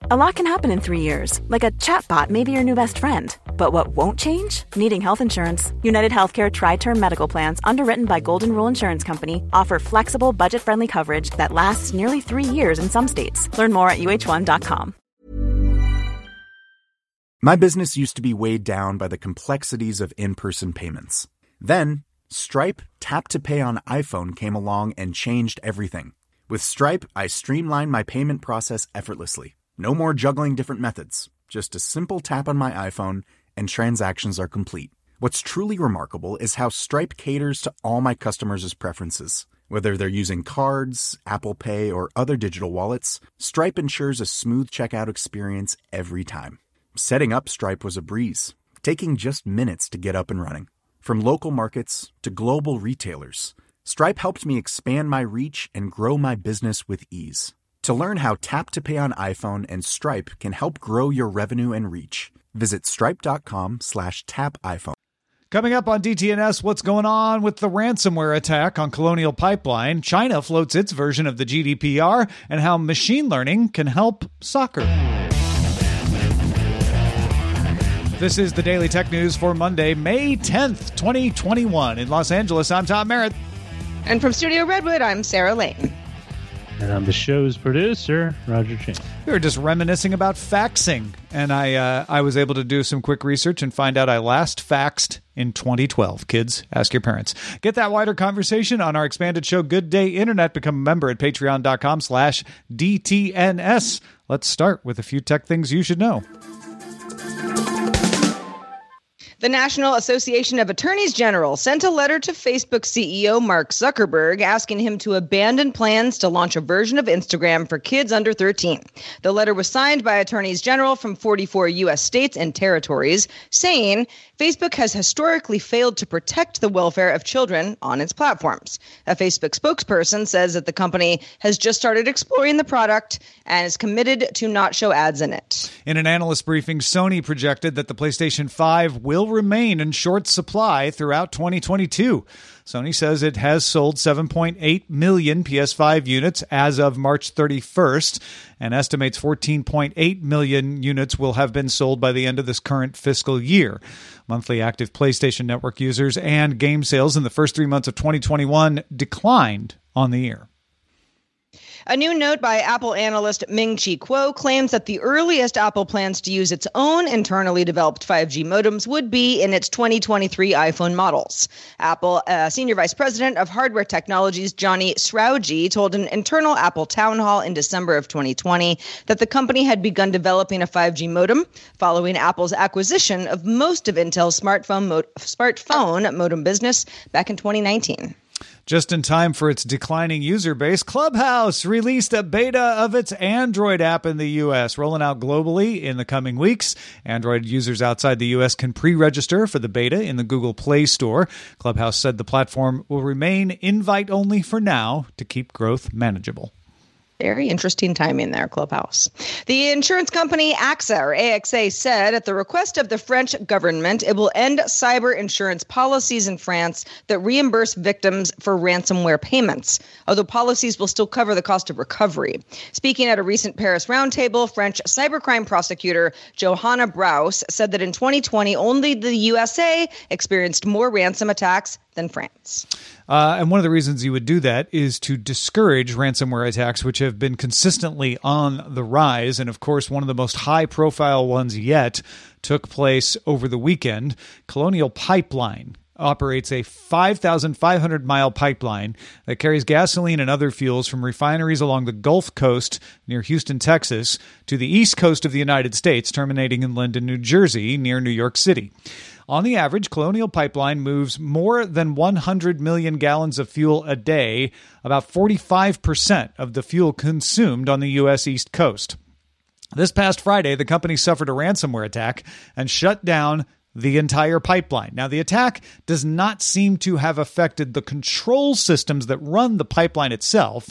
A lot can happen in 3 years, like a chatbot may be your new best friend. But what won't change? Needing health insurance. United Healthcare Tri-Term Medical Plans, underwritten by Golden Rule Insurance Company, offer flexible, budget-friendly coverage that lasts nearly 3 years in some states. Learn more at uh1.com. My business used to be weighed down by the complexities of in-person payments. Then, Stripe Tap to Pay on iPhone came along and changed everything. With Stripe, I streamlined my payment process effortlessly. No more juggling different methods. Just a simple tap on my iPhone and transactions are complete. What's truly remarkable is how Stripe caters to all my customers' preferences. Whether they're using cards, Apple Pay, or other digital wallets, Stripe ensures a smooth checkout experience every time. Setting up Stripe was a breeze, taking just minutes to get up and running. From local markets to global retailers, Stripe helped me expand my reach and grow my business with ease. To learn how Tap to Pay on iPhone and Stripe can help grow your revenue and reach, visit stripe.com/tapiphone. Coming up on DTNS, what's going on with the ransomware attack on Colonial Pipeline? China floats its version of the GDPR, and how machine learning can help soccer. This is the Daily Tech News for Monday, May 10th, 2021. In Los Angeles, I'm Tom Merritt. And from Studio Redwood, I'm Sarah Lane. And I'm the show's producer, Roger Chang. We were just reminiscing about faxing, and I was able to do some quick research and find out I last faxed in 2012. Kids, ask your parents. Get that wider conversation on our expanded show, Good Day Internet. Become a member at patreon.com/DTNS. Let's start with a few tech things you should know. The National Association of Attorneys General sent a letter to Facebook CEO Mark Zuckerberg asking him to abandon plans to launch a version of Instagram for kids under 13. The letter was signed by attorneys general from 44 U.S. states and territories, saying Facebook has historically failed to protect the welfare of children on its platforms. A Facebook spokesperson says that the company has just started exploring the product and is committed to not show ads in it. In an analyst briefing, Sony projected that the PlayStation 5 will remain in short supply throughout 2022. Sony says it has sold 7.8 million PS5 units as of March 31st and estimates 14.8 million units will have been sold by the end of this current fiscal year. Monthly active PlayStation Network users and game sales in the first 3 months of 2021 declined on the year. A new note by Apple analyst Ming-Chi Kuo claims that the earliest Apple plans to use its own internally developed 5G modems would be in its 2023 iPhone models. Apple Senior Vice President of Hardware Technologies Johnny Srouji told an internal Apple town hall in December of 2020 that the company had begun developing a 5G modem following Apple's acquisition of most of Intel's smartphone modem business back in 2019. Just in time for its declining user base, Clubhouse released a beta of its Android app in the U.S., rolling out globally in the coming weeks. Android users outside the U.S. can pre-register for the beta in the Google Play Store. Clubhouse said the platform will remain invite-only for now to keep growth manageable. Very interesting timing there, Clubhouse. The insurance company AXA said at the request of the French government, it will end cyber insurance policies in France that reimburse victims for ransomware payments, although policies will still cover the cost of recovery. Speaking at a recent Paris roundtable, French cybercrime prosecutor Johanna Braus said that in 2020, only the USA experienced more ransom attacks than France. And one of the reasons you would do that is to discourage ransomware attacks, which have been consistently on the rise. And of course, one of the most high-profile ones yet took place over the weekend. Colonial Pipeline operates a 5,500-mile pipeline that carries gasoline and other fuels from refineries along the Gulf Coast near Houston, Texas, to the east coast of the United States, terminating in Linden, New Jersey, near New York City. On the average, Colonial Pipeline moves more than 100 million gallons of fuel a day, about 45% of the fuel consumed on the U.S. East Coast. This past Friday, the company suffered a ransomware attack and shut down the entire pipeline. Now, the attack does not seem to have affected the control systems that run the pipeline itself,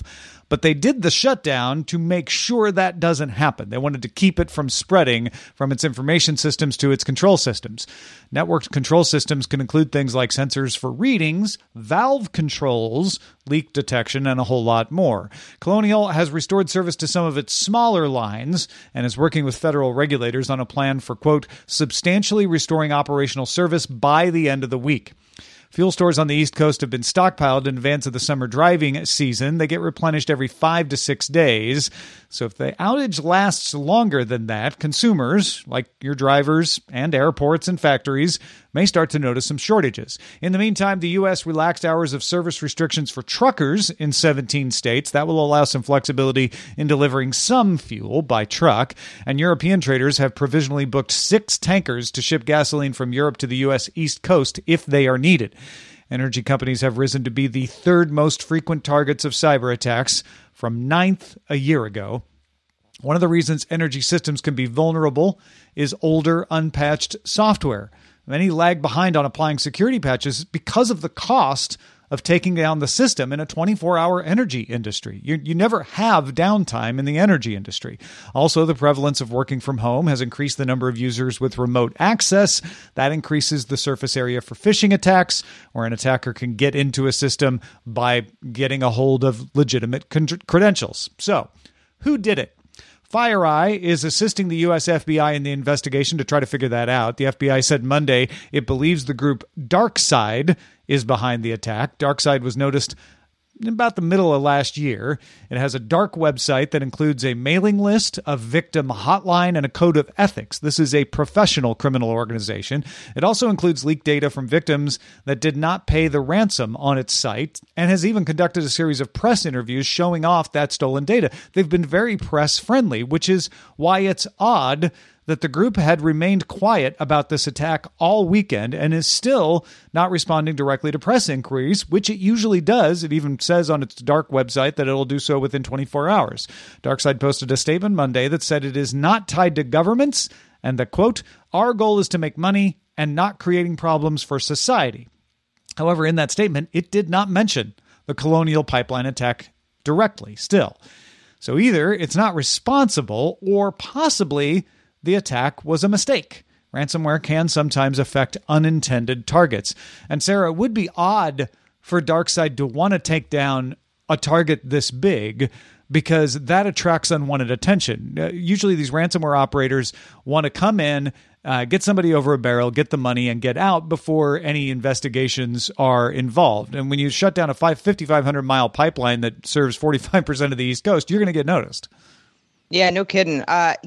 but they did the shutdown to make sure that doesn't happen. They wanted to keep it from spreading from its information systems to its control systems. Networked control systems can include things like sensors for readings, valve controls, leak detection, and a whole lot more. Colonial has restored service to some of its smaller lines and is working with federal regulators on a plan for, quote, substantially restoring operational service by the end of the week. Fuel stores on the East Coast have been stockpiled in advance of the summer driving season. They get replenished every 5 to 6 days. So if the outage lasts longer than that, consumers, like your drivers and airports and factories, may start to notice some shortages. In the meantime, the U.S. relaxed hours of service restrictions for truckers in 17 states. That will allow some flexibility in delivering some fuel by truck. And European traders have provisionally booked 6 tankers to ship gasoline from Europe to the U.S. East Coast if they are needed. Energy companies have risen to be the third most frequent targets of cyber attacks, from 9th a year ago. One of the reasons energy systems can be vulnerable is older, unpatched software. Many lag behind on applying security patches because of the cost of taking down the system in a 24-hour energy industry. You never have downtime in the energy industry. Also, the prevalence of working from home has increased the number of users with remote access. That increases the surface area for phishing attacks, where an attacker can get into a system by getting a hold of legitimate credentials. So, who did it? FireEye is assisting the U.S. FBI in the investigation to try to figure that out. The FBI said Monday it believes the group DarkSide is behind the attack. DarkSide was noticed in about the middle of last year. It has a dark website that includes a mailing list, a victim hotline, and a code of ethics. This is a professional criminal organization. It also includes leaked data from victims that did not pay the ransom on its site, and has even conducted a series of press interviews showing off that stolen data. They've been very press-friendly, which is why it's odd that the group had remained quiet about this attack all weekend and is still not responding directly to press inquiries, which it usually does. It even says on its dark website that it'll do so within 24 hours. DarkSide posted a statement Monday that said it is not tied to governments and that, quote, our goal is to make money and not creating problems for society. However, in that statement, it did not mention the Colonial Pipeline attack directly still. So either it's not responsible or possibly the attack was a mistake. Ransomware can sometimes affect unintended targets. And Sarah, it would be odd for DarkSide to want to take down a target this big because that attracts unwanted attention. Usually these ransomware operators want to come in, get somebody over a barrel, get the money, and get out before any investigations are involved. And when you shut down a 5,500-mile pipeline that serves 45% of the East Coast, you're going to get noticed. Yeah, no kidding.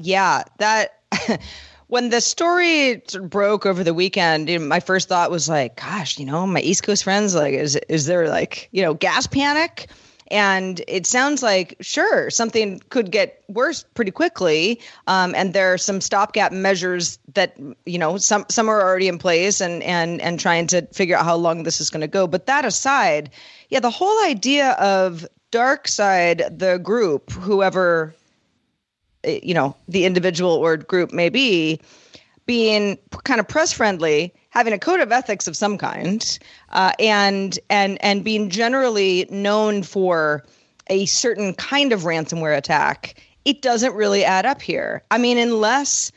That when the story broke over the weekend, my first thought was like, gosh, my East Coast friends, like, is there like, gas panic? And it sounds like, sure, something could get worse pretty quickly. And there are some stopgap measures that, some are already in place and trying to figure out how long this is going to go. But that aside, yeah, the whole idea of DarkSide, the group, whoever the individual or group may be, being kind of press friendly, having a code of ethics of some kind, and being generally known for a certain kind of ransomware attack, it doesn't really add up here. I mean, unless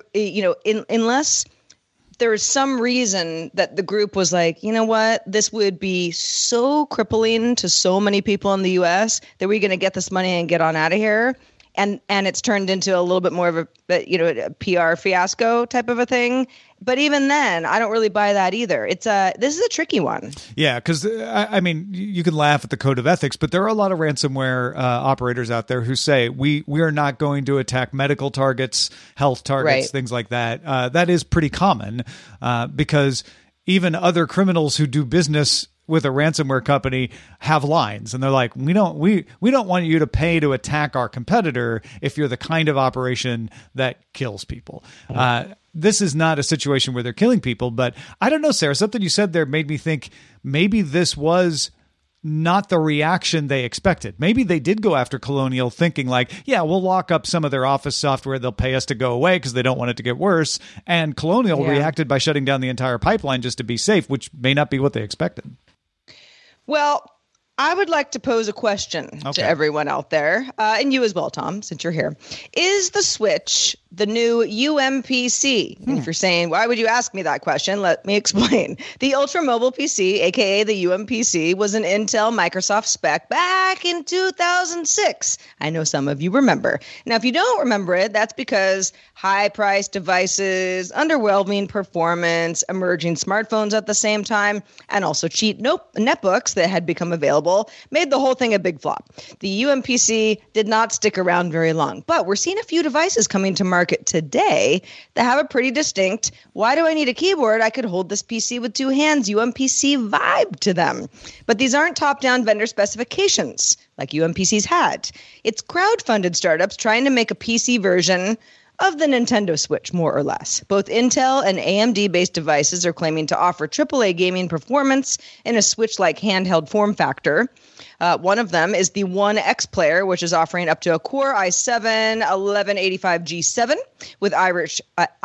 unless there is some reason that the group was like, you know what, this would be so crippling to so many people in the U.S. that we're going to get this money and get on out of here. And it's turned into a little bit more of a PR fiasco type of a thing. But even then, I don't really buy that either. This is a tricky one. Yeah, because I mean, you can laugh at the code of ethics, but there are a lot of ransomware operators out there who say we are not going to attack medical targets, health targets, right, things like that. That is pretty common because even other criminals who do business with a ransomware company have lines, and they're like, we don't want you to pay to attack our competitor if you're the kind of operation that kills people. This is not a situation where they're killing people, but I don't know, Sarah, something you said there made me think maybe this was not the reaction they expected. Maybe they did go after Colonial thinking like, yeah, we'll lock up some of their Office software. They'll pay us to go away because they don't want it to get worse. And Colonial reacted by shutting down the entire pipeline just to be safe, which may not be what they expected. Well, I would like to pose a question to everyone out there, and you as well, Tom, since you're here. Is the Switch the new UMPC? And if you're saying, why would you ask me that question? Let me explain. The Ultra Mobile PC, aka the UMPC, was an Intel Microsoft spec back in 2006. I know some of you remember. Now, if you don't remember it, that's because high-priced devices, underwhelming performance, emerging smartphones at the same time, and also cheap netbooks that had become available made the whole thing a big flop. The UMPC did not stick around very long, but we're seeing a few devices coming to market today that have a pretty distinct, why do I need a keyboard? I could hold this PC with two hands, UMPC vibe to them. But these aren't top-down vendor specifications like UMPC's had. It's crowd-funded startups trying to make a PC version of the Nintendo Switch, more or less. Both Intel and AMD-based devices are claiming to offer AAA gaming performance in a Switch-like handheld form factor. One of them is the One X Player, which is offering up to a Core i7 1185G7 with Iris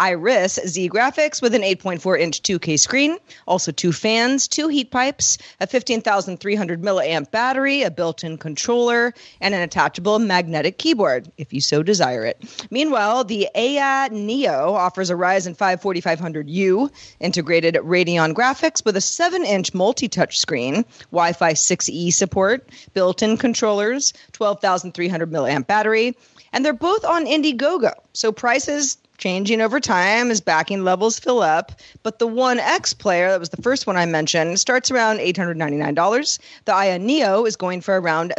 Z graphics with an 8.4-inch 2K screen, also two fans, two heat pipes, a 15,300 milliamp battery, a built-in controller, and an attachable magnetic keyboard, if you so desire it. Meanwhile, the Aya Neo offers a Ryzen 5 4500U integrated Radeon graphics with a 7-inch multi-touch screen, Wi-Fi 6E support, built-in controllers, 12,300 milliamp battery, and they're both on Indiegogo. So prices changing over time as backing levels fill up. But the One X Player, that was the first one I mentioned, starts around $899. The Aya Neo is going for around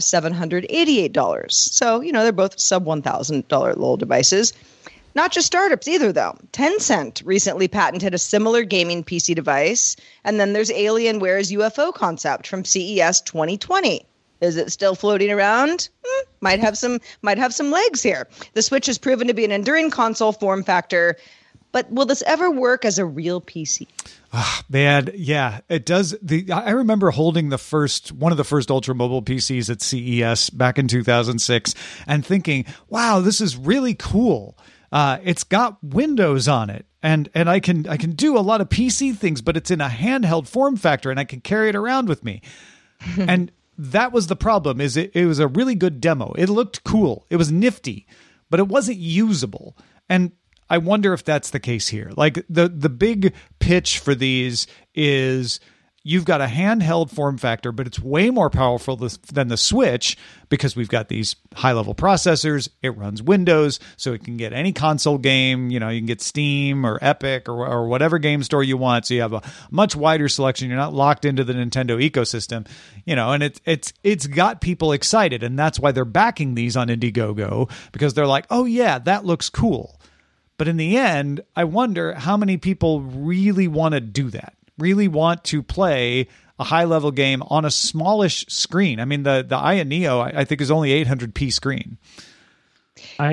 $788. So, they're both sub $1,000 little devices. Not just startups either, though. Tencent recently patented a similar gaming PC device. And then there's Alienware's UFO concept from CES 2020. Is it still floating around? Might have some legs here. The Switch has proven to be an enduring console form factor, but will this ever work as a real PC? Man, yeah, it does. I remember holding one of the first Ultra Mobile PCs at CES back in 2006 and thinking, wow, this is really cool. It's got Windows on it. And I can do a lot of PC things, but it's in a handheld form factor and I can carry it around with me. And that was the problem, is it was a really good demo. It looked cool. It was nifty, but it wasn't usable. And I wonder if that's the case here. Like the big pitch for these is you've got a handheld form factor, but it's way more powerful than the Switch because we've got these high-level processors. It runs Windows, so it can get any console game. You can get Steam or Epic or whatever game store you want. So you have a much wider selection. You're not locked into the Nintendo ecosystem. And it's got people excited, and that's why they're backing these on Indiegogo, because they're like, oh yeah, that looks cool. But in the end, I wonder how many people really want to do that. Really want to play a high-level game on a smallish screen. I mean, the Aya Neo, I think, is only 800p screen. I'm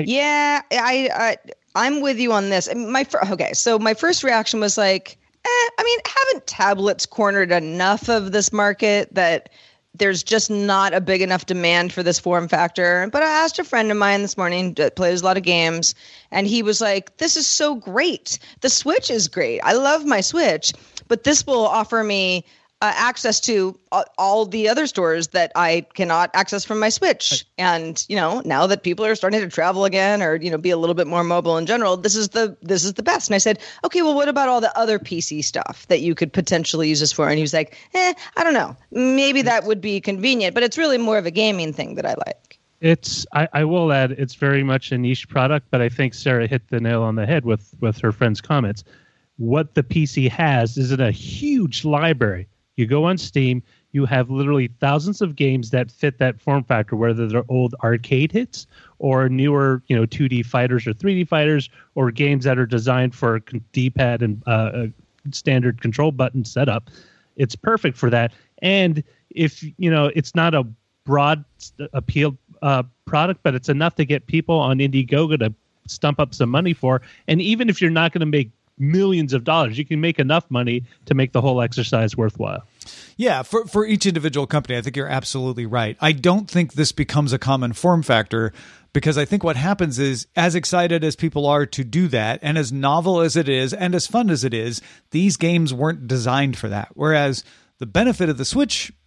with you on this. So my first reaction was like, haven't tablets cornered enough of this market that there's just not a big enough demand for this form factor? But I asked a friend of mine this morning that plays a lot of games, and he was like, this is so great. The Switch is great. I love my Switch. But this will offer me access to all the other stores that I cannot access from my Switch. And, now that people are starting to travel again or, be a little bit more mobile in general, this is the best. And I said, okay, well, what about all the other PC stuff that you could potentially use this for? And he was like, I don't know. Maybe that would be convenient, but it's really more of a gaming thing that I like. I will add, it's very much a niche product, but I think Sarah hit the nail on the head with her friend's comments. What the PC has is in a huge library. You go on Steam, you have literally thousands of games that fit that form factor, whether they're old arcade hits or newer, 2D fighters or 3D fighters, or games that are designed for D-pad and standard control button setup. It's perfect for that. And if, it's not a broad appeal product, but it's enough to get people on Indiegogo to stump up some money for. And even if you're not going to make millions of dollars, you can make enough money to make the whole exercise worthwhile. Yeah, for each individual company, I think you're absolutely right. I don't think this becomes a common form factor, because I think what happens is, as excited as people are to do that, and as novel as it is, and as fun as it is, these games weren't designed for that. Whereas the benefit of the Switch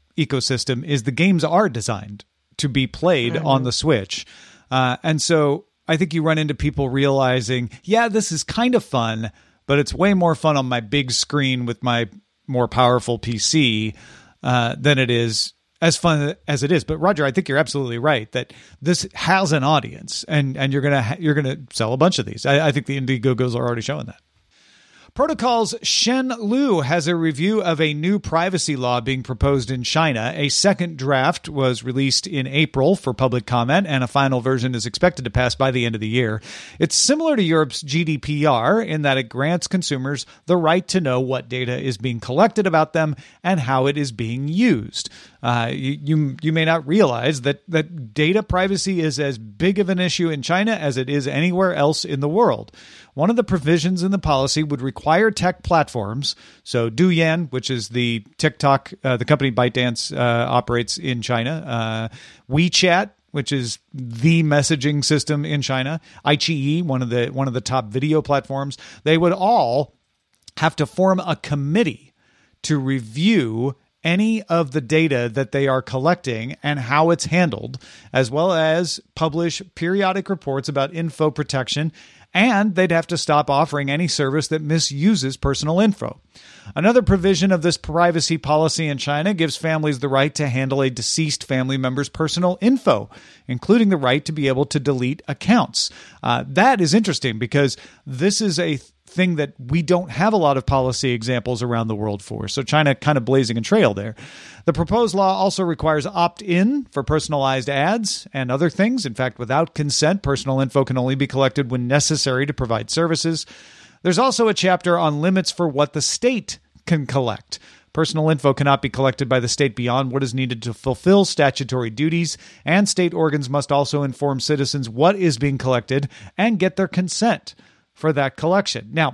ecosystem is the games are designed to be played on the Switch. And so I think you run into people realizing, yeah, this is kind of fun, but it's way more fun on my big screen with my more powerful PC than it is as fun as it is. But Roger, I think you're absolutely right that this has an audience, and you're gonna sell a bunch of these. I think the Indiegogos are already showing that. Protocol's Shen Liu has a review of a new privacy law being proposed in China. A second draft was released in April for public comment, and a final version is expected to pass by the end of the year. It's similar to Europe's GDPR in that it grants consumers the right to know what data is being collected about them and how it is being used. You may not realize that data privacy is as big of an issue in China as it is anywhere else in the world. One of the provisions in the policy would require tech platforms, so Douyin, which is the TikTok, the company ByteDance operates in China, WeChat, which is the messaging system in China, iQIYI, one of the top video platforms, they would all have to form a committee to review any of the data that they are collecting and how it's handled, as well as publish periodic reports about info protection, and they'd have to stop offering any service that misuses personal info. Another provision of this privacy policy in China gives families the right to handle a deceased family member's personal info, including the right to be able to delete accounts. That is interesting because this is a thing that we don't have a lot of policy examples around the world for. So China kind of blazing a trail there. The proposed law also requires opt-in for personalized ads and other things. In fact, without consent, personal info can only be collected when necessary to provide services. There's also a chapter on limits for what the state can collect. Personal info cannot be collected by the state beyond what is needed to fulfill statutory duties, and state organs must also inform citizens what is being collected and get their consent for that collection. Now,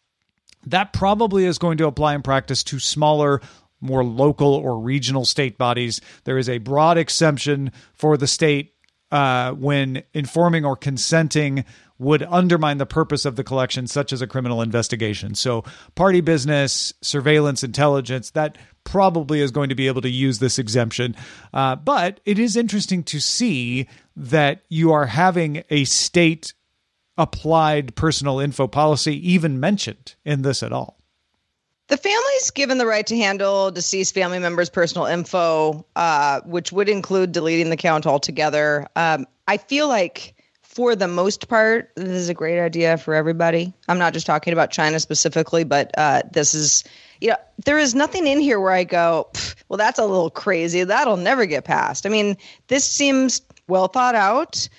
that probably is going to apply in practice to smaller, more local or regional state bodies. There is a broad exemption for the state when informing or consenting would undermine the purpose of the collection, such as a criminal investigation. So party business, surveillance, intelligence, that probably is going to be able to use this exemption. But it is interesting to see that you are having a state applied personal info policy even mentioned in this at all. The family's given the right to handle deceased family members' personal info, which would include deleting the account altogether. I feel like for the most part, this is a great idea for everybody. I'm not just talking about China specifically, but this is, there is nothing in here where I go, well, that's a little crazy. That'll never get passed. I mean, this seems well thought out.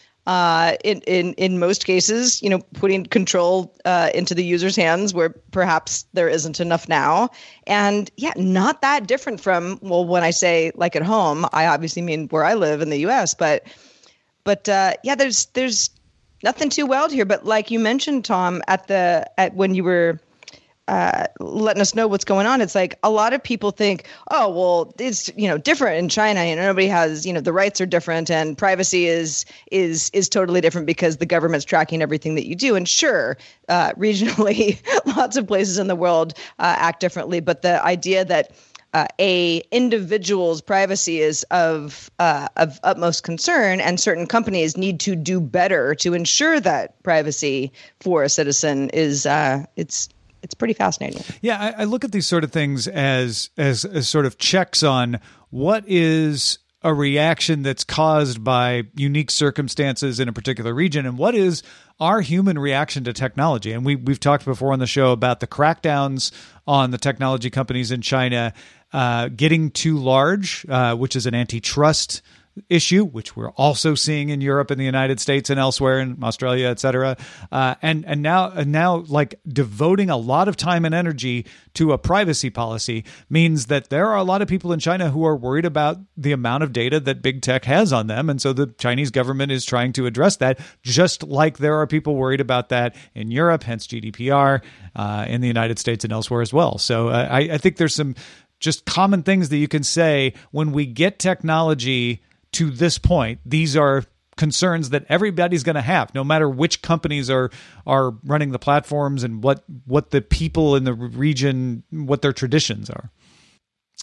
In most cases, putting control into the user's hands where perhaps there isn't enough now. And yeah, not that different from, well, when I say like at home, I obviously mean where I live in the US, but yeah, there's nothing too wild here. But like you mentioned, Tom, at when you were letting us know what's going on, it's like a lot of people think, oh, well, it's different in China. Nobody has the rights are different, and privacy is totally different because the government's tracking everything that you do. And sure, regionally, lots of places in the world act differently. But the idea that a individual's privacy is of utmost concern, and certain companies need to do better to ensure that privacy for a citizen is it's pretty fascinating. Yeah, I look at these sort of things as sort of checks on what is a reaction that's caused by unique circumstances in a particular region, and what is our human reaction to technology. And we've talked before on the show about the crackdowns on the technology companies in China getting too large, which is an antitrust issue, which we're also seeing in Europe and the United States and elsewhere, in Australia, et cetera. And now like devoting a lot of time and energy to a privacy policy means that there are a lot of people in China who are worried about the amount of data that big tech has on them. And so the Chinese government is trying to address that, just like there are people worried about that in Europe, hence GDPR, in the United States and elsewhere as well. So I think there's some just common things that you can say when we get technology to this point. These are concerns that everybody's going to have, no matter which companies are running the platforms and what the people in the region, what their traditions are.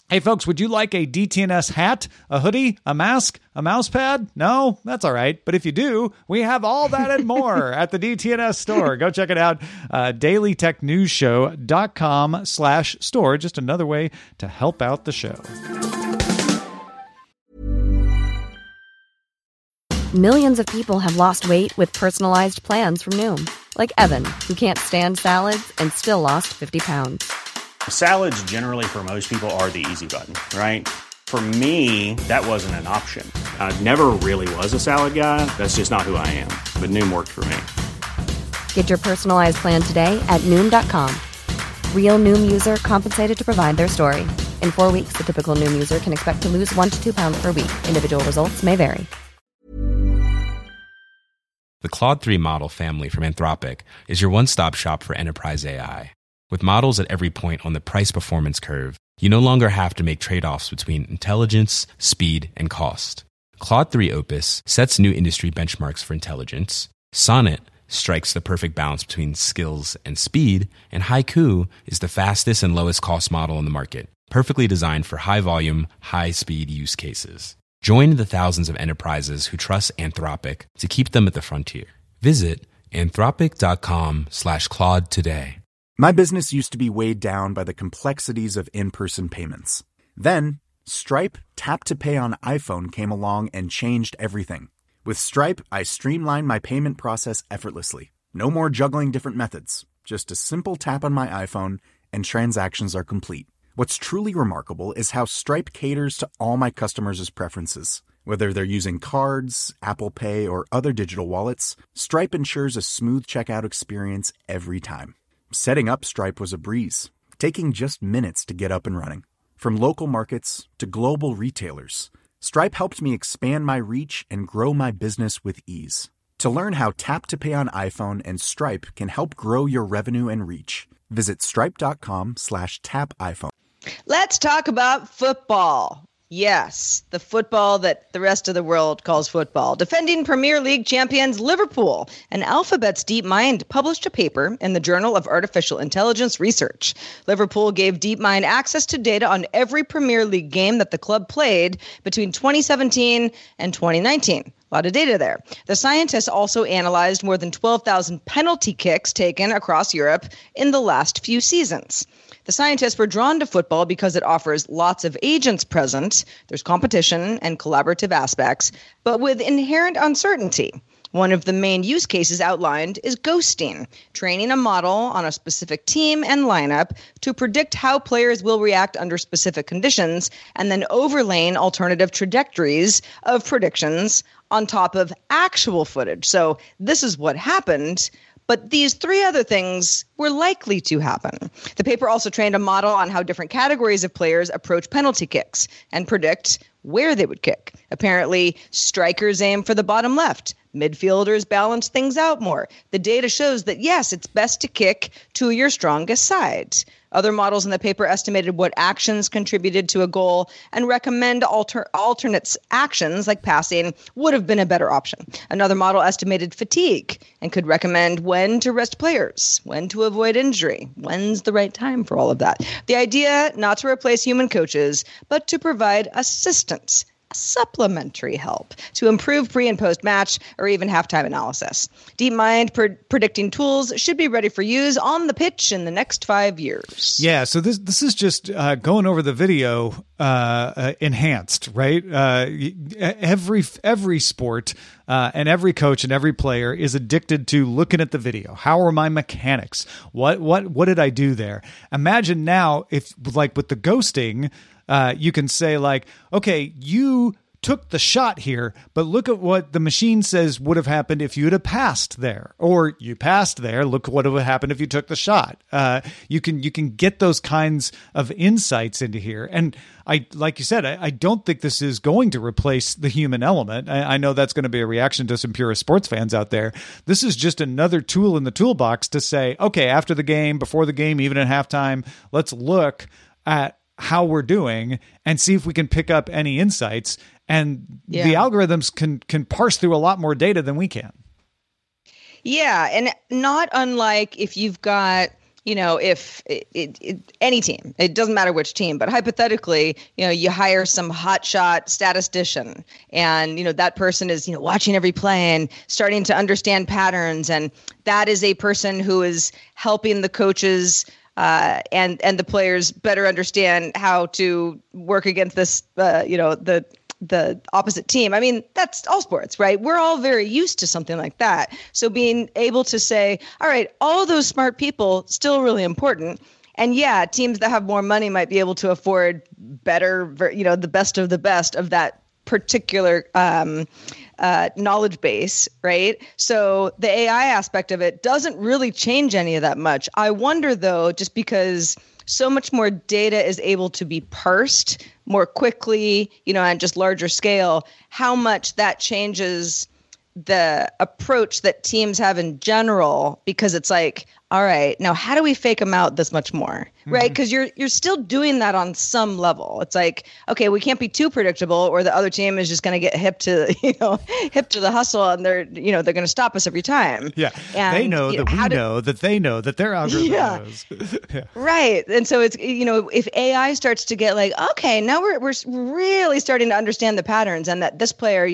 Hey, folks, would you like a DTNS hat, a hoodie, a mask, a mouse pad? No? That's all right. But if you do, we have all that and more at the DTNS store. Go check it out. dailytechnewsshow.com/store. Just another way to help out the show. Millions of people have lost weight with personalized plans from Noom. Like Evan, who can't stand salads and still lost 50 pounds. Salads generally for most people are the easy button, right? For me, that wasn't an option. I never really was a salad guy. That's just not who I am. But Noom worked for me. Get your personalized plan today at Noom.com. Real Noom user compensated to provide their story. In 4 weeks, the typical Noom user can expect to lose 1 to 2 pounds per week. Individual results may vary. The Claude 3 model family from Anthropic is your one-stop shop for enterprise AI. With models at every point on the price-performance curve, you no longer have to make trade-offs between intelligence, speed, and cost. Claude 3 Opus sets new industry benchmarks for intelligence. Sonnet strikes the perfect balance between skills and speed. And Haiku is the fastest and lowest cost model on the market, perfectly designed for high-volume, high-speed use cases. Join the thousands of enterprises who trust Anthropic to keep them at the frontier. Visit anthropic.com/Claude today. My business used to be weighed down by the complexities of in-person payments. Then, Stripe Tap to Pay on iPhone came along and changed everything. With Stripe, I streamlined my payment process effortlessly. No more juggling different methods. Just a simple tap on my iPhone and transactions are complete. What's truly remarkable is how Stripe caters to all my customers' preferences. Whether they're using cards, Apple Pay, or other digital wallets, Stripe ensures a smooth checkout experience every time. Setting up Stripe was a breeze, taking just minutes to get up and running. From local markets to global retailers, Stripe helped me expand my reach and grow my business with ease. To learn how Tap to Pay on iPhone and Stripe can help grow your revenue and reach, visit stripe.com/tapiphone. Let's talk about football. Yes, the football that the rest of the world calls football. Defending Premier League champions Liverpool and Alphabet's DeepMind published a paper in the Journal of Artificial Intelligence Research. Liverpool gave DeepMind access to data on every Premier League game that the club played between 2017 and 2019. A lot of data there. The scientists also analyzed more than 12,000 penalty kicks taken across Europe in the last few seasons. The scientists were drawn to football because it offers lots of agents present, there's competition and collaborative aspects, but with inherent uncertainty. One of the main use cases outlined is ghosting, training a model on a specific team and lineup to predict how players will react under specific conditions, and then overlaying alternative trajectories of predictions on top of actual footage. So this is what happened. But these three other things were likely to happen. The paper also trained a model on how different categories of players approach penalty kicks and predict where they would kick. Apparently, strikers aim for the bottom left. Midfielders balance things out more. The data shows that, yes, it's best to kick to your strongest side. Other models in the paper estimated what actions contributed to a goal and recommend alternate actions like passing would have been a better option. Another model estimated fatigue and could recommend when to rest players, when to avoid injury, when's the right time for all of that. The idea, not to replace human coaches, but to provide assistance, supplementary help to improve pre- and post-match or even halftime analysis. DeepMind predicting tools should be ready for use on the pitch in the next 5 years. Yeah, so this is just going over the video enhanced, right? Every sport and every coach and every player is addicted to looking at the video. How are my mechanics? What did I do there? Imagine now if, like with the ghosting, you can say like, okay, you took the shot here, but look at what the machine says would have happened if you'd have passed there, or you passed there. Look what would have happened if you took the shot. You can get those kinds of insights into here. And like you said, I don't think this is going to replace the human element. I know that's going to be a reaction to some purist sports fans out there. This is just another tool in the toolbox to say, okay, after the game, before the game, even at halftime, let's look at how we're doing and see if we can pick up any insights. And the algorithms can parse through a lot more data than we can. Yeah, and not unlike if you've got if any team, it doesn't matter which team, but hypothetically, you hire some hotshot statistician, and that person is watching every play and starting to understand patterns, and that is a person who is helping the coaches and the players better understand how to work against this, the opposite team. I mean, that's all sports, right? We're all very used to something like that. So being able to say, all right, all those smart people, still really important. And yeah, teams that have more money might be able to afford better, the best of that particular knowledge base, right? So the AI aspect of it doesn't really change any of that much. I wonder, though, just because so much more data is able to be parsed more quickly, and just larger scale, how much that changes the approach that teams have in general, because it's like, all right, now how do we fake them out this much more, right? Because you're still doing that on some level. It's like, okay, we can't be too predictable, or the other team is just going to get hip to the hustle, and they're going to stop us every time. Yeah, and they know that we know that they know that their algorithm knows. Yeah. Right, and so it's if AI starts to get like, okay, now we're really starting to understand the patterns, and that this player,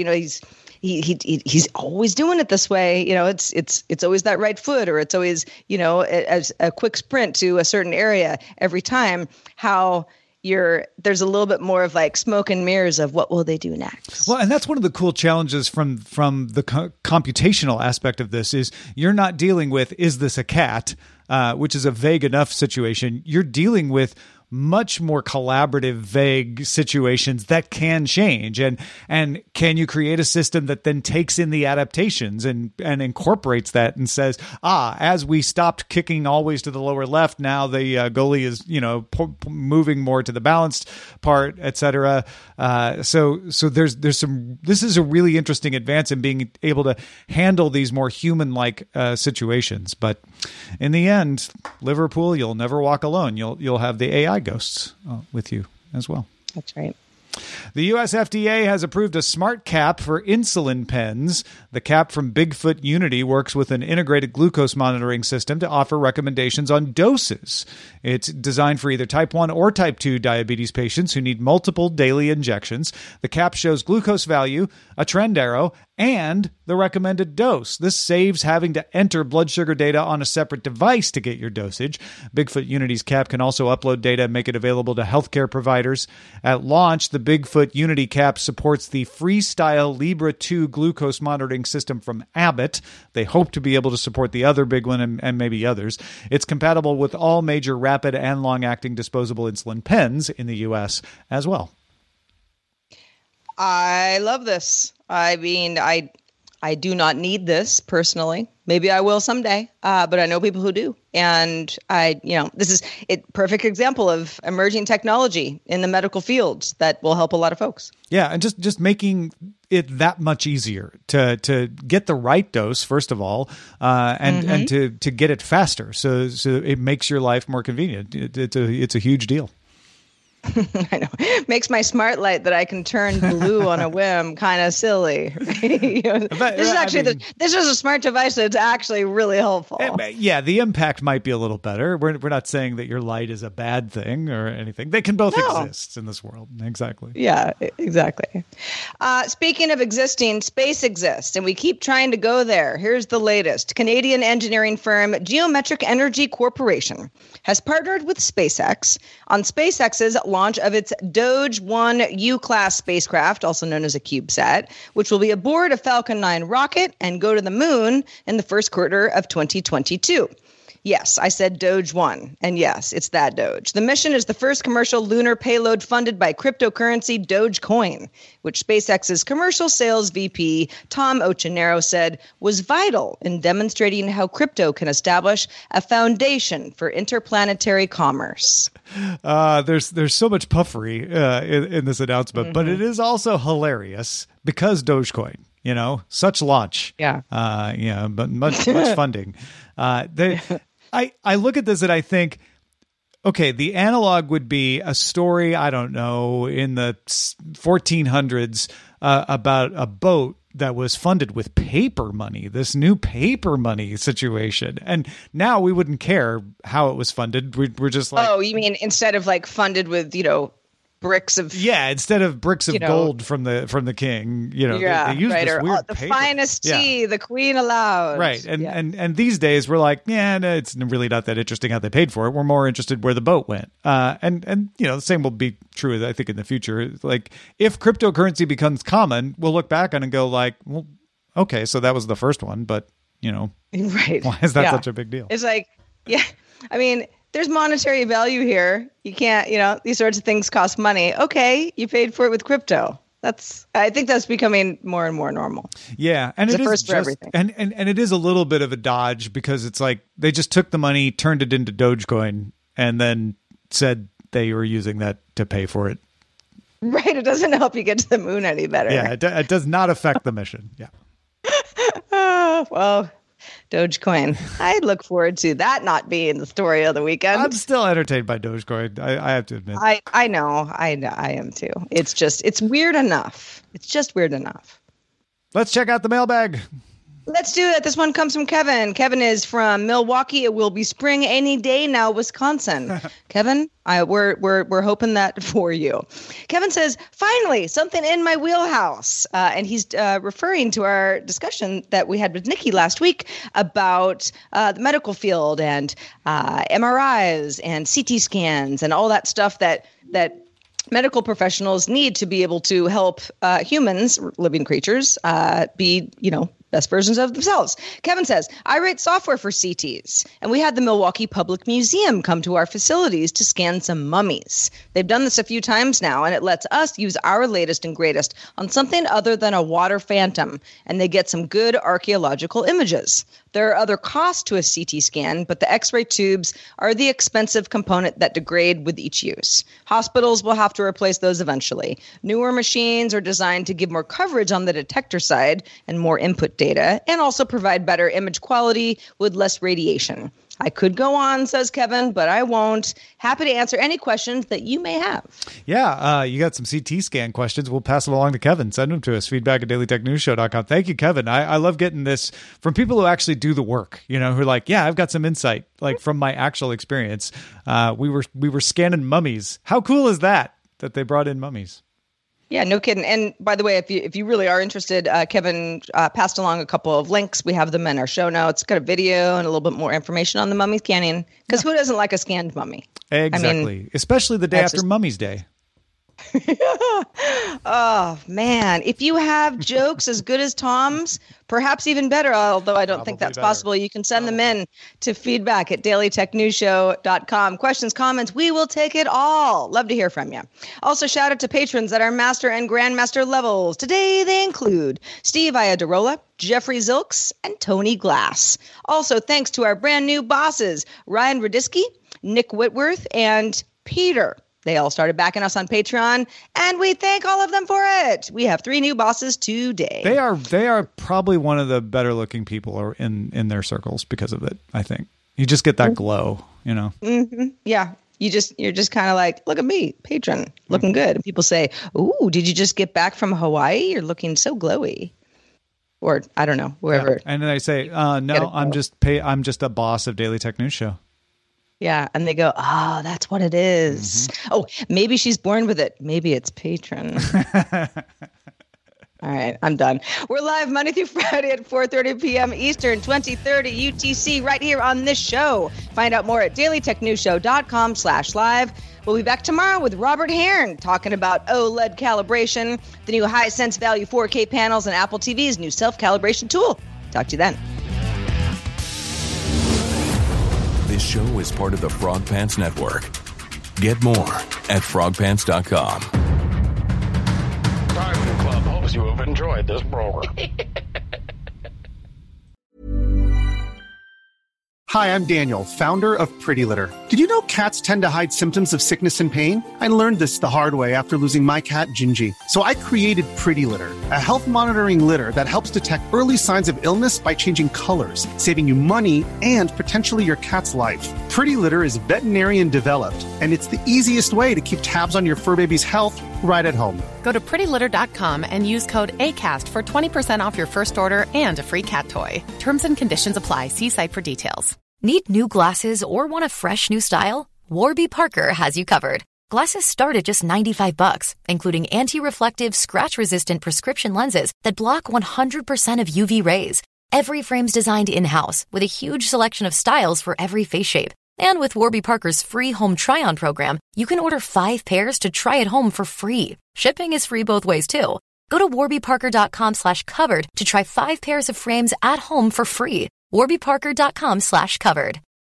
he's always doing it this way. It's always that right foot, or it's always, as a quick sprint to a certain area every time. How there's a little bit more of like smoke and mirrors of what will they do next. Well, and that's one of the cool challenges from the computational aspect of this is you're not dealing with, is this a cat, which is a vague enough situation. You're dealing with much more collaborative, vague situations that can change. And can you create a system that then takes in the adaptations and incorporates that and says, as we stopped kicking always to the lower left, now the goalie is, moving more to the balanced part, et cetera. So there's some, this is a really interesting advance in being able to handle these more human-like situations. But in the end, Liverpool, you'll never walk alone. You'll have the AI ghosts with you as well. That's right. The U.S. FDA has approved a smart cap for insulin pens. The cap from Bigfoot Unity works with an integrated glucose monitoring system to offer recommendations on doses. It's designed for either type 1 or type 2 diabetes patients who need multiple daily injections. The cap shows glucose value, a trend arrow, and the recommended dose. This saves having to enter blood sugar data on a separate device to get your dosage. Bigfoot Unity's cap can also upload data and make it available to healthcare providers. At launch, the Bigfoot Unity cap supports the Freestyle Libre 2 glucose monitoring system from Abbott. They hope to be able to support the other big one and maybe others. It's compatible with all major rapid and long-acting disposable insulin pens in the U.S. as well. I love this. I mean, I do not need this personally. Maybe I will someday, but I know people who do. And this is a perfect example of emerging technology in the medical fields that will help a lot of folks. Yeah, and just making it that much easier to get the right dose, first of all, and to get it faster. So it makes your life more convenient. It's a huge deal. I know. Makes my smart light that I can turn blue on a whim kind of silly. This is a smart device that's actually really helpful. Yeah, the impact might be a little better. We're not saying that your light is a bad thing or anything. They can both exist in this world. Exactly. Yeah, exactly. Speaking of existing, space exists, and we keep trying to go there. Here's the latest. Canadian engineering firm Geometric Energy Corporation has partnered with SpaceX on SpaceX's launch of its Doge 1 U-class spacecraft, also known as a CubeSat, which will be aboard a Falcon 9 rocket and go to the moon in the first quarter of 2022. Yes, I said Doge 1, and yes, it's that Doge. The mission is the first commercial lunar payload funded by cryptocurrency Dogecoin, which SpaceX's commercial sales VP, Tom Ochenero, said was vital in demonstrating how crypto can establish a foundation for interplanetary commerce. There's so much puffery in this announcement, but it is also hilarious because Dogecoin. Such launch. Yeah. But much funding. I look at this and I think, okay, the analog would be a story, I don't know, in the 1400s about a boat that was funded with paper money, this new paper money situation. And now we wouldn't care how it was funded. We're just like, oh, you mean instead of like funded with, bricks of instead of bricks of gold from the king, they use right, this or weird the paper. Finest tea the queen allowed, right? And these days we're like, no, it's really not that interesting how they paid for it. We're more interested where the boat went. And the same will be true, I think, in the future. Like if cryptocurrency becomes common, we'll look back on it and go like, well, okay, so that was the first one, but right? Why is that such a big deal? It's like, I mean, there's monetary value here. You can't, these sorts of things cost money. Okay, you paid for it with crypto. I think that's becoming more and more normal. Yeah, and it's it is first for everything. And it is a little bit of a dodge because it's like they just took the money, turned it into Dogecoin, and then said they were using that to pay for it. Right, it doesn't help you get to the moon any better. Yeah, it does not affect the mission. Yeah. Well, Dogecoin. I look forward to that not being the story of the weekend. I'm still entertained by Dogecoin. I have to admit. I know. I am too. It's weird enough. It's just weird enough. Let's check out the mailbag. Let's do it. This one comes from Kevin. Kevin is from Milwaukee. It will be spring any day now, Wisconsin. Kevin, we're hoping that for you. Kevin says, finally, something in my wheelhouse. And he's referring to our discussion that we had with Nikki last week about the medical field and MRIs and CT scans and all that stuff that medical professionals need to be able to help humans, living creatures, be, best versions of themselves. Kevin says, I write software for CTs, and we had the Milwaukee Public Museum come to our facilities to scan some mummies. They've done this a few times now, and it lets us use our latest and greatest on something other than a water phantom, and they get some good archaeological images. There are other costs to a CT scan, but the X-ray tubes are the expensive component that degrade with each use. Hospitals will have to replace those eventually. Newer machines are designed to give more coverage on the detector side and more input data, and also provide better image quality with less radiation. I could go on, says Kevin, but I won't. Happy to answer any questions that you may have. Yeah, you got some CT scan questions. We'll pass it along to Kevin. Send them to us, feedback@dailytechnewsshow.com. Thank you, Kevin. I love getting this from people who actually do the work, who are like, yeah, I've got some insight, like from my actual experience. We were scanning mummies. How cool is that they brought in mummies? Yeah, no kidding. And by the way, if you really are interested, Kevin passed along a couple of links. We have them in our show notes. Got a video and a little bit more information on the mummy scanning. Because who doesn't like a scanned mummy? Exactly. Especially the day after Mummy's Day. Oh, man. If you have jokes as good as Tom's, perhaps even better, although I don't think that's possible, you can send them in to feedback@dailytechnewsshow.com. Questions, comments, we will take it all. Love to hear from you. Also, shout out to patrons at our master and grandmaster levels. Today, they include Steve Iadarola, Jeffrey Zilks, and Tony Glass. Also, thanks to our brand new bosses, Ryan Radisky, Nick Whitworth, and Peter. They all started backing us on Patreon, and we thank all of them for it. We have 3 new bosses today. They are probably one of the better looking people in their circles because of it, I think. You just get that glow, Mm-hmm. Yeah. You're just kind of like, look at me, patron, looking good. And people say, ooh, did you just get back from Hawaii? You're looking so glowy. Or I don't know, wherever. Yeah. And then I say, no, I'm just a boss of Daily Tech News Show. Yeah, and they go, oh, that's what it is. Mm-hmm. Oh, maybe she's born with it. Maybe it's patron. All right, I'm done. We're live Monday through Friday at 4:30 p.m. Eastern, 2030 UTC, right here on this show. Find out more at dailytechnewsshow.com/live. We'll be back tomorrow with Robert Hearn talking about OLED calibration, the new Hisense Value 4K panels, and Apple TV's new self-calibration tool. Talk to you then. This show is part of the Frog Pants Network. Get more at frogpants.com. Diamond Club hopes you have enjoyed this program. Hi, I'm Daniel, founder of Pretty Litter. Did you know cats tend to hide symptoms of sickness and pain? I learned this the hard way after losing my cat, Gingy. So I created Pretty Litter, a health monitoring litter that helps detect early signs of illness by changing colors, saving you money and potentially your cat's life. Pretty Litter is veterinarian developed, and it's the easiest way to keep tabs on your fur baby's health right at home. Go to prettylitter.com and use code ACAST for 20% off your first order and a free cat toy. Terms and conditions apply. See site for details. Need new glasses or want a fresh new style? Warby Parker has you covered. Glasses start at just $95, including anti-reflective, scratch-resistant prescription lenses that block 100% of UV rays. Every frame's designed in-house with a huge selection of styles for every face shape. And with Warby Parker's free home try-on program, you can order 5 pairs to try at home for free. Shipping is free both ways, too. Go to warbyparker.com/covered to try 5 pairs of frames at home for free. warbyparker.com/covered.